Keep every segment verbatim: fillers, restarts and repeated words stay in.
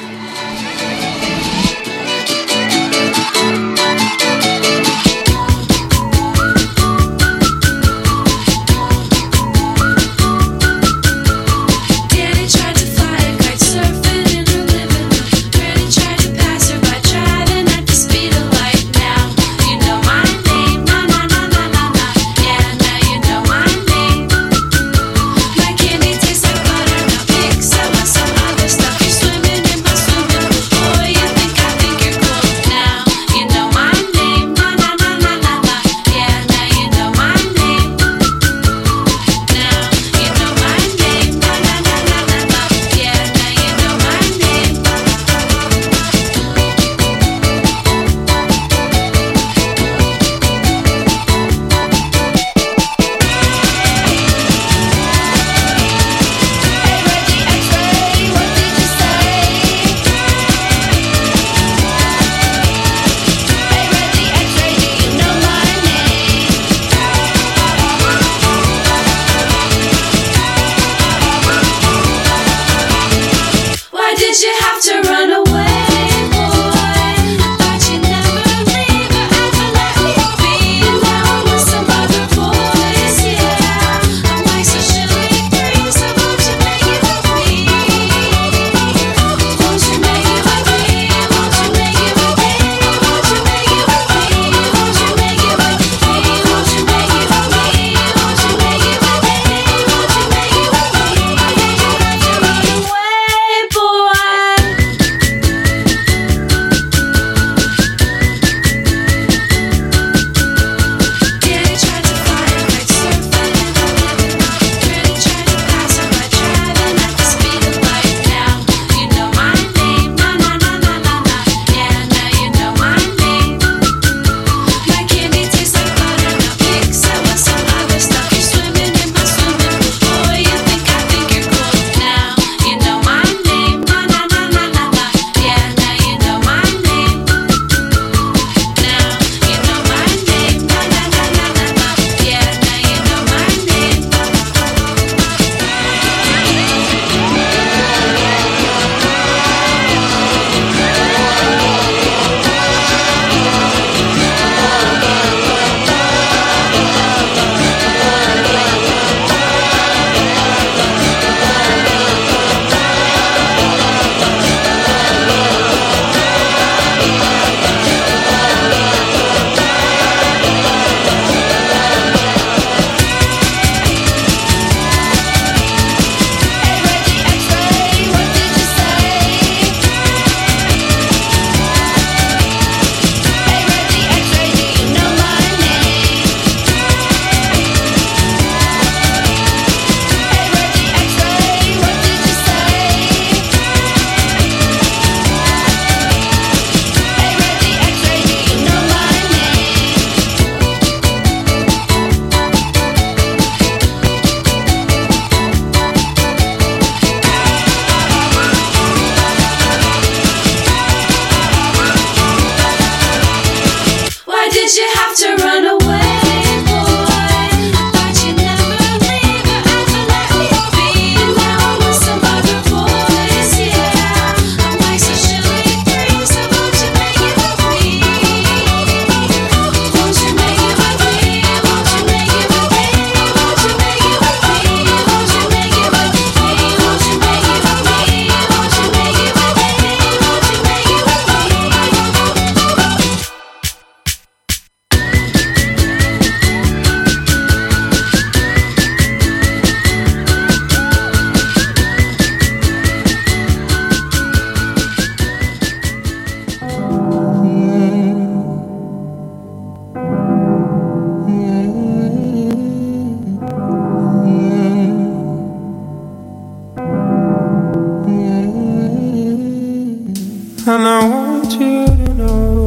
And I want you to know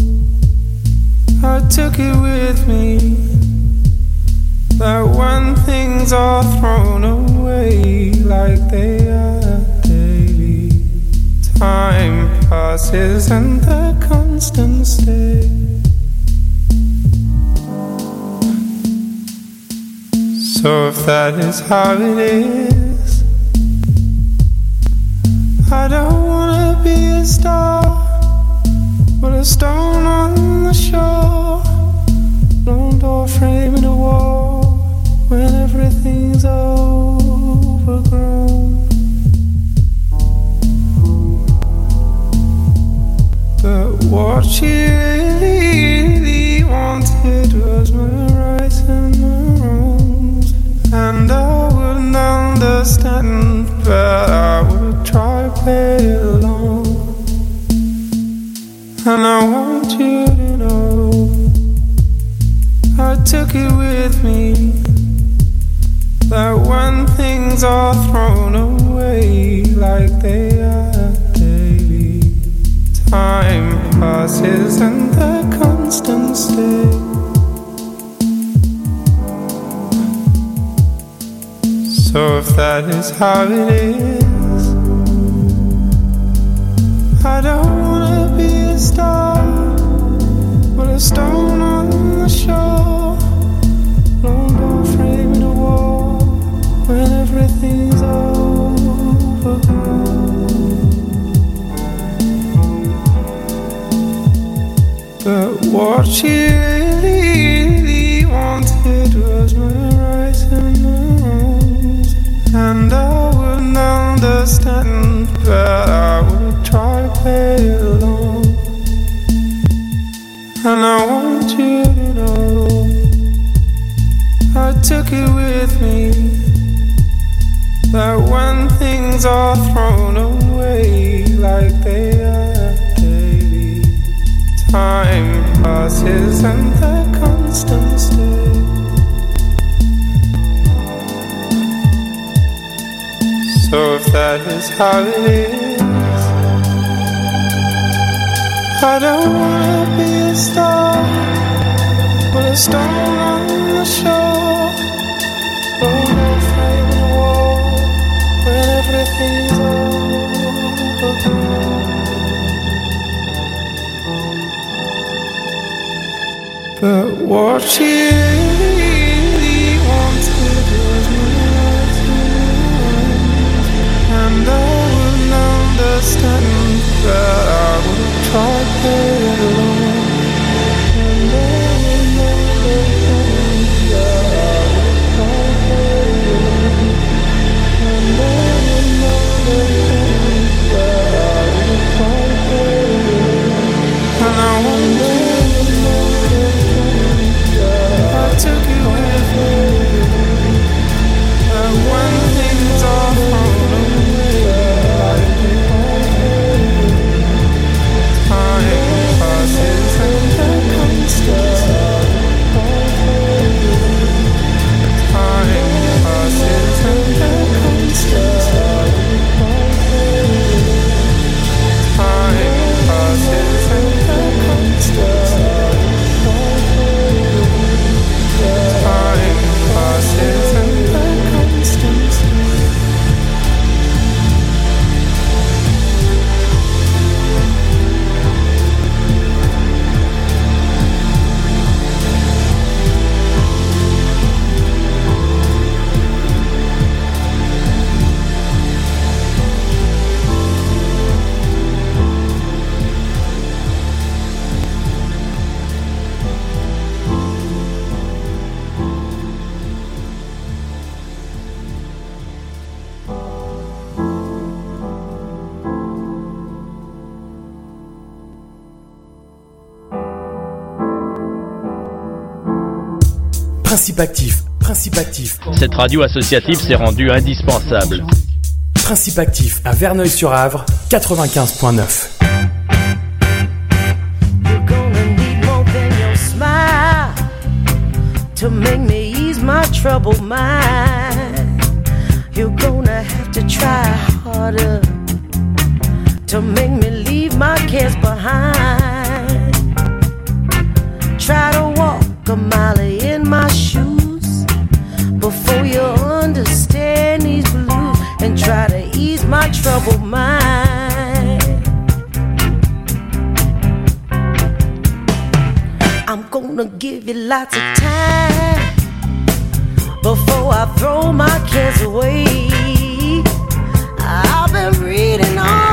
I took it with me, that when things are thrown away like they are daily, time passes and the constant stay. So if that is how it is, I don't wanna be a star, but a stone on the shore, lone door framing a wall when everything's overgrown. But what she really, really wanted was my rights and my wrongs, and I wouldn't understand, but I would try to play along. And I want you to know I took it with me, that when things are thrown away like they are daily, time passes and the constant stay. So if that is how it is, I don't wanna be a star, but a stone on the shore, lone door framing a wall when everything's overgrown. But what she really, really wanted was my rights and my wrongs, and I wouldn't understand, but I would try to play along. And I want you to know I took it with me, that when things are thrown away like they are daily, time passes and the constant stay. So if that is how it is, I don't wanna be a star, but a stone on the shore, lone door framing a wall when everything's overgrown. But what she really wanted was my rights and I wouldn't understand, but I would try to play it along. And I wouldn't understand, but I would try to play it along. And I wouldn't understand, but I would try to play it along. And I wonder, I took it with me, and when things are thrown away like time passes and the constant time passes and the constant time passes and the constant time passes and the constant. Principe actif, principe actif. Cette radio associative s'est rendue indispensable. Principe actif à Verneuil-sur-Avre, quatre-vingt-quinze virgule neuf. You're gonna need more than your smile to make me ease my troubled mind. You're gonna have to try harder to make me leave my cares behind. Try to walk a mile in my shoes before you understand these blues, and try to ease my troubled mind. I'm gonna give you lots of time before I throw my cares away. I've been reading all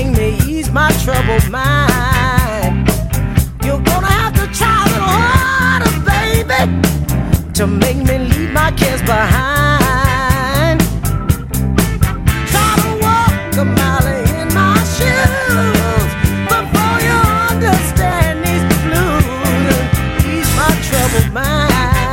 make me ease my troubled mind. You're gonna have to try a little harder, baby, to make me leave my cares behind. Try to walk a mile in my shoes before you understand these blues and ease my troubled mind.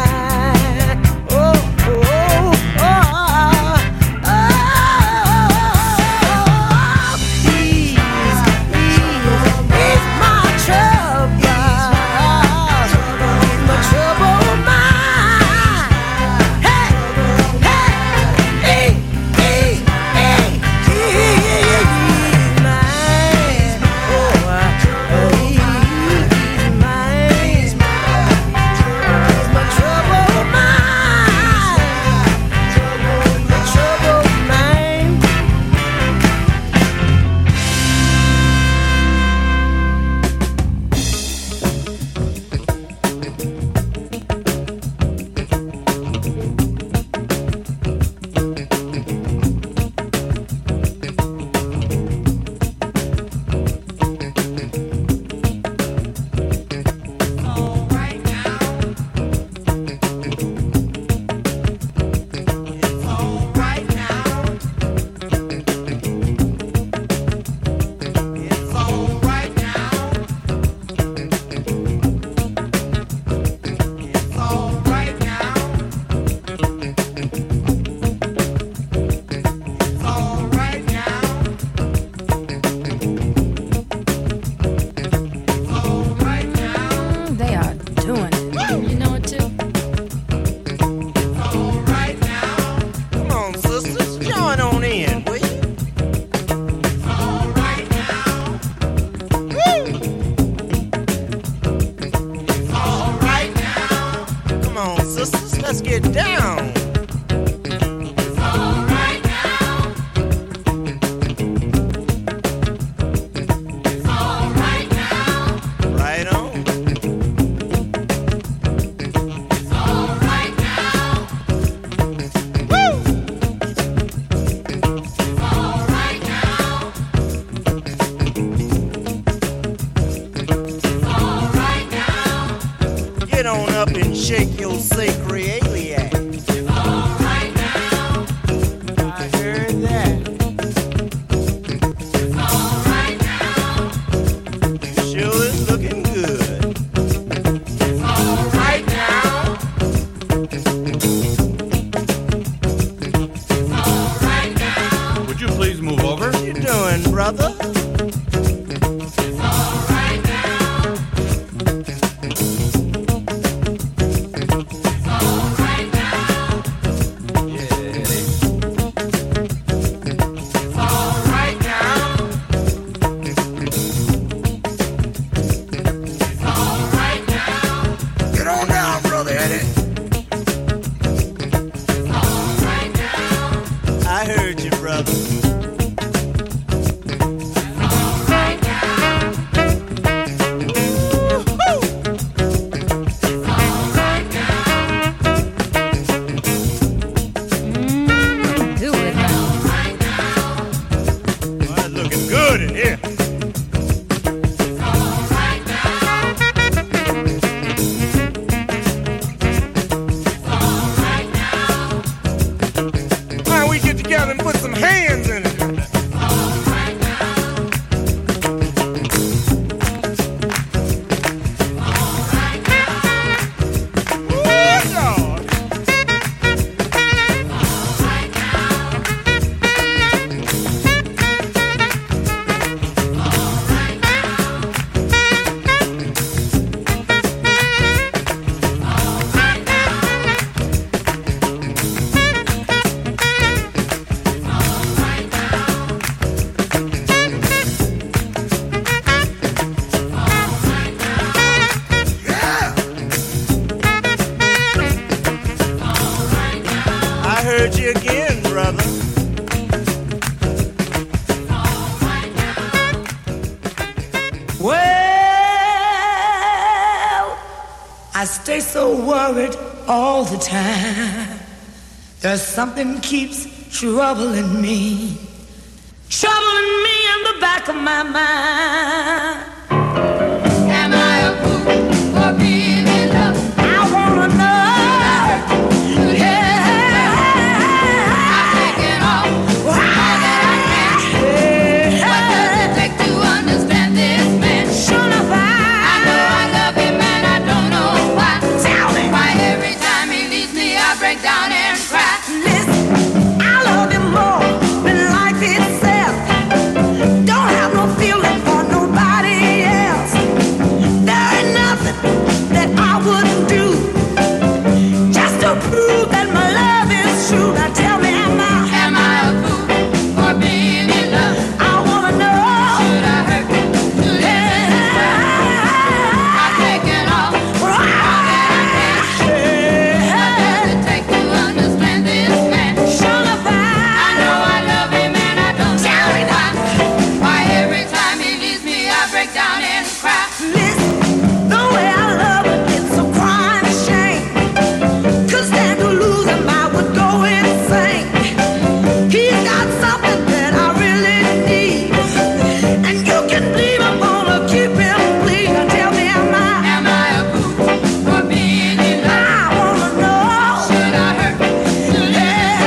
All the time, there's something keeps troubling me. troubling me in the back of my mind. Am I a fool for being in love? I wanna know. Yeah, I'm taking off all that I can. What does it take to understand this man? Sure enough, I know I love him and I don't know why. Tell me why every time he leaves me I break down and cry. Listen, I love him more than life itself. Don't have no feeling for nobody else. There ain't nothing that I wouldn't do just to prove that my love is true. Now tell me, am I am I a fool for being in love? I wanna know. Should I hurt to live in this world? I'm taking off all that I can. What does it take to understand this man? Sure enough, I know I love him and I don't know why. Why every time he leaves me I break down and cry. Listen, the way I love him, it's a crying shame. Could stand to lose him, I would go insane. He's got something that I really need, and you can believe I'm gonna keep him clean. Now tell me, am I am I a fool for being in love? I wanna know. Should I hurt to live?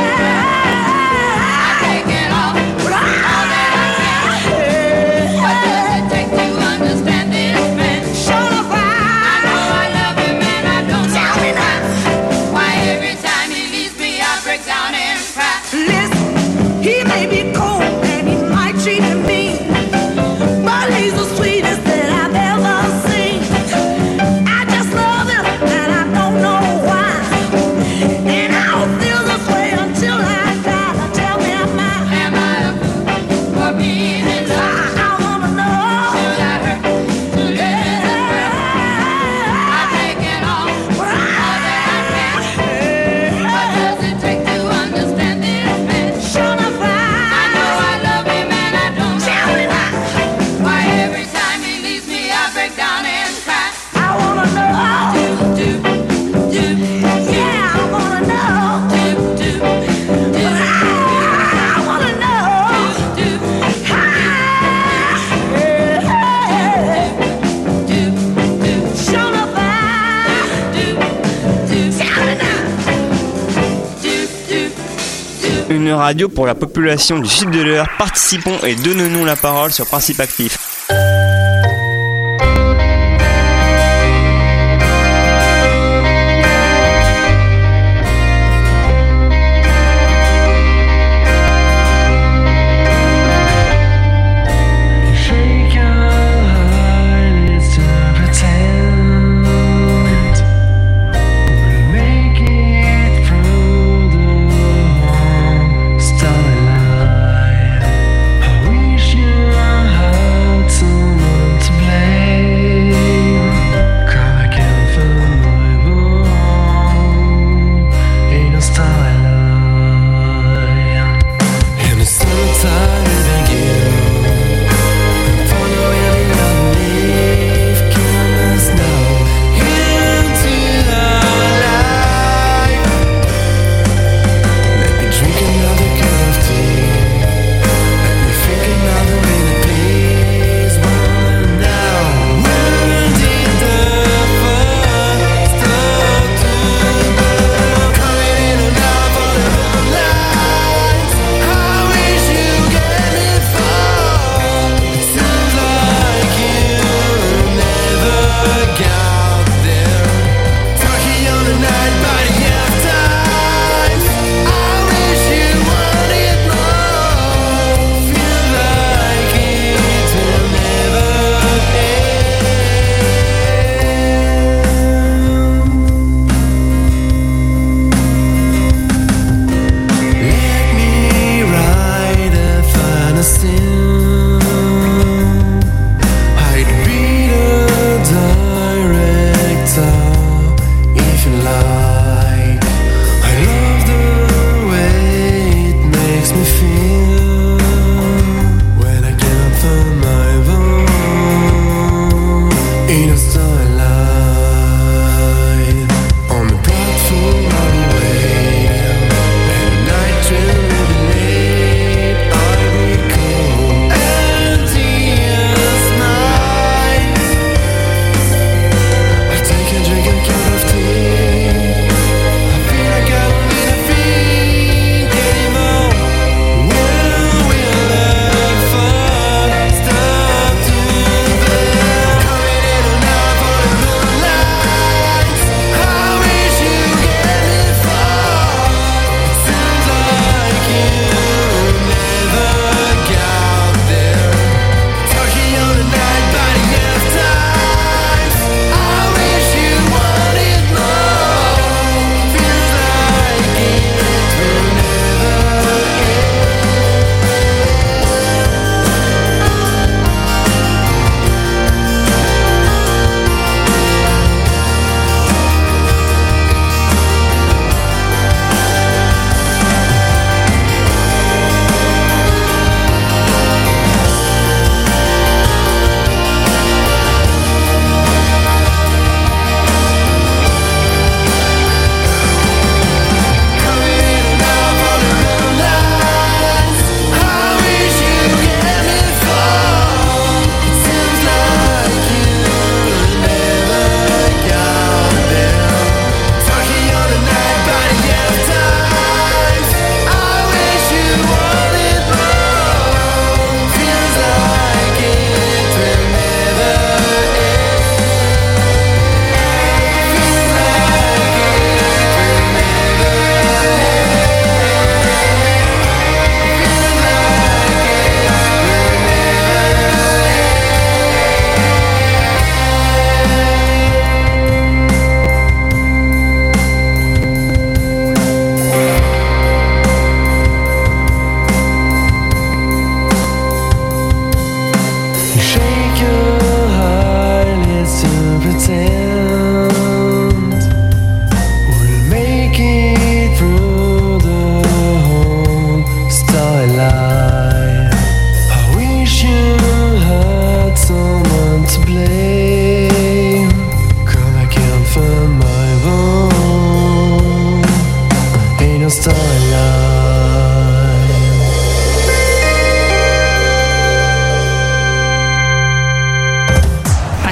I take it off all that I can. What does it take to understand this man? Sure enough, I know I love him and I don't know why. Why every time he leaves me I break down and cry. Listen, he may be cold and he might treat me mean, but he's the sweetest that I've ever seen. I just love him and I don't know why, and I'll feel this way until I die. Now tell me, am I am I a fool for being in love? I wanna know. Should I hurt to live in this world? I take it off all that I can. What does it take to understand this man? Sure enough, I know I love him and I don't know why every time he leaves me I break down and cry. I wanna know. Do, do, do. Yeah, I wanna know. Do, do, do. I wanna know. Do, do. Do, do. Sure enough, I do, do. Tell me now. Do, do, do. Une radio pour la population du sud de l'Eure. Participons et donnons-nous la parole sur Principe Actif. Shake your eyelids to pretend we'll make it through the long starry night. I wish you had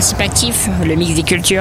Principe Actif, le mix des cultures.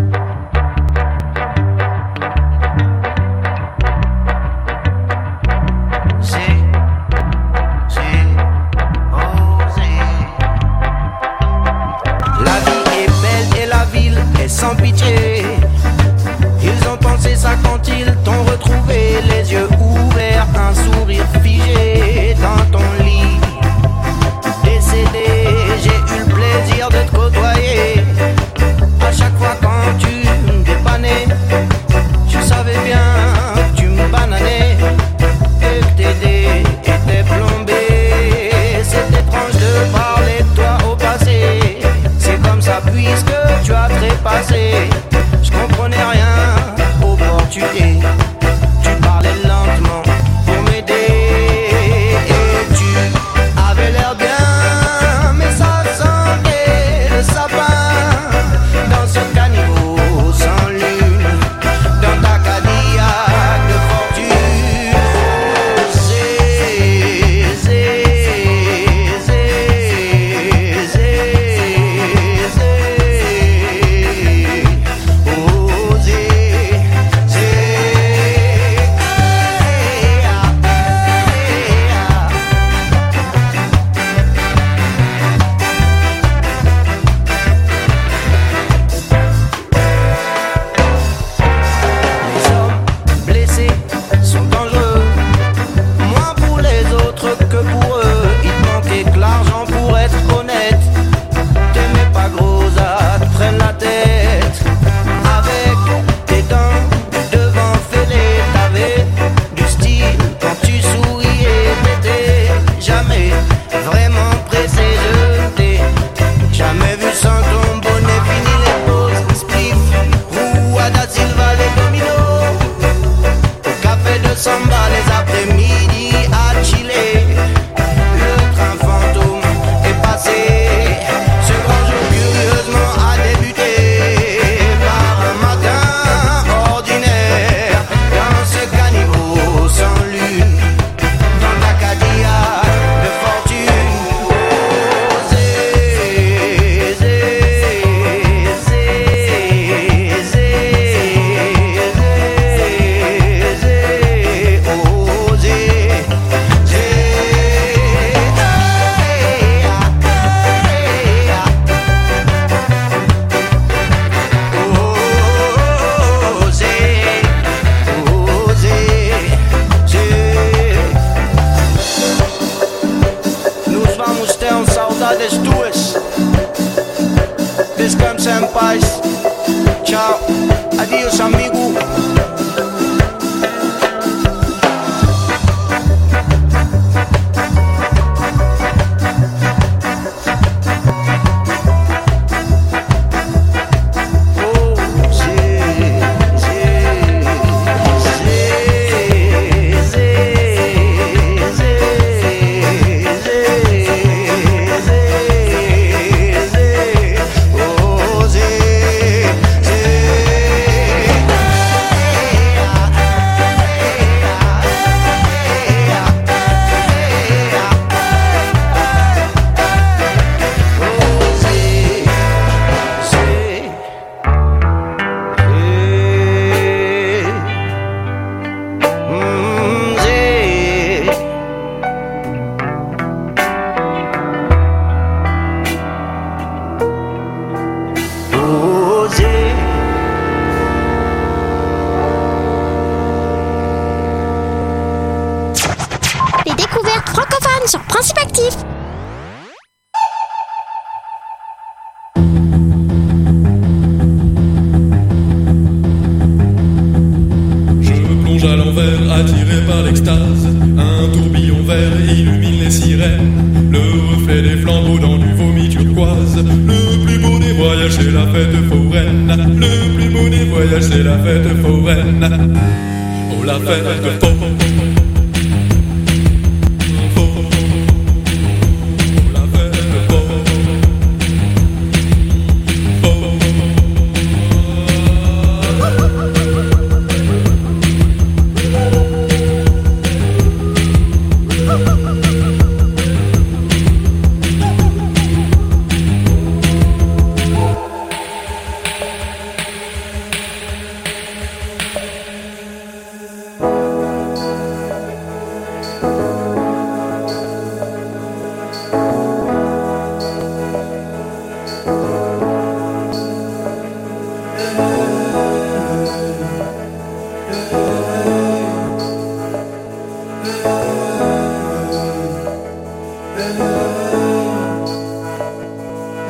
La vie est belle et la ville est sans pitié. Ils ont pensé ça quand ils t'ont retrouvé, les yeux ouverts, un sourire figé dans ton lit. Décédé, j'ai eu le plaisir de te côtoyer. À chaque fois quand tu me dépannais, je savais bien que tu me bananais et que tes dés étaient plombés. C'est étrange de parler de toi au passé. C'est comme ça puisque tu as trépassé. Je comprenais rien au portugais. Tu parlais lentement pour m'aider. Et tu avais l'air bien, mais ça sentait le sapin. Dans ce caniveau sans lune, dans ta Cadillac de fortune. Zé, zé, zé, zé, zé. Oh, zé, zé. Les hommes blessés sont dangereux, moins pour les autres que pour eux. Il te manquait que l'argent pour être honnête. T'aimais pas gros à te prendre la tête. Avec tes dents devant fêlées, t'avais du style quand tu souriais. T'étais jamais vraiment pressé, je t'ai jamais vu sans ton bonnet. Fini les pauses, spliff, Rua da Silva, les dominos. Au café de Samba, les après-midi à chiller. Le train fantôme est passé. Ce grand jour curieusement a débuté par un matin ordinaire. Dans ce caniveau sans lune, dans ta Cadillac de fortune. Oh, zé, zé, zé, zé, zé, zé. Oh, zé, zé. Oh, zé, oh, zé, zé. Nos vamos ter um saudades tuas. Descansa em paz. Tchau. Adiós, amigo. Oh, zé, zé, zé, zé, zé, zé, zé. Oh, zé, zé. Les découvertes francophones sur Principe Actif. Je plonge à l'envers, attiré par l'extase. Un tourbillon vert illumine les sirènes. Le reflet des flambeaux dans du vomi turquoise. Le plus beau des voyages, c'est la fête foraine. Le plus beau des voyages, c'est la fête foraine. Oh, la fête foraine.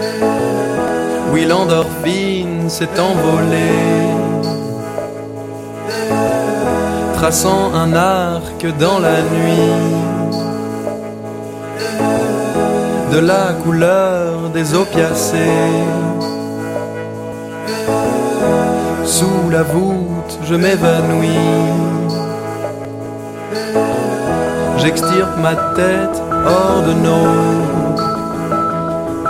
Oui, l'endorphine s'est envolée, traçant un arc dans la nuit, de la couleur des opiacés. Sous la voûte, je m'évanouis, j'extirpe ma tête hors de nos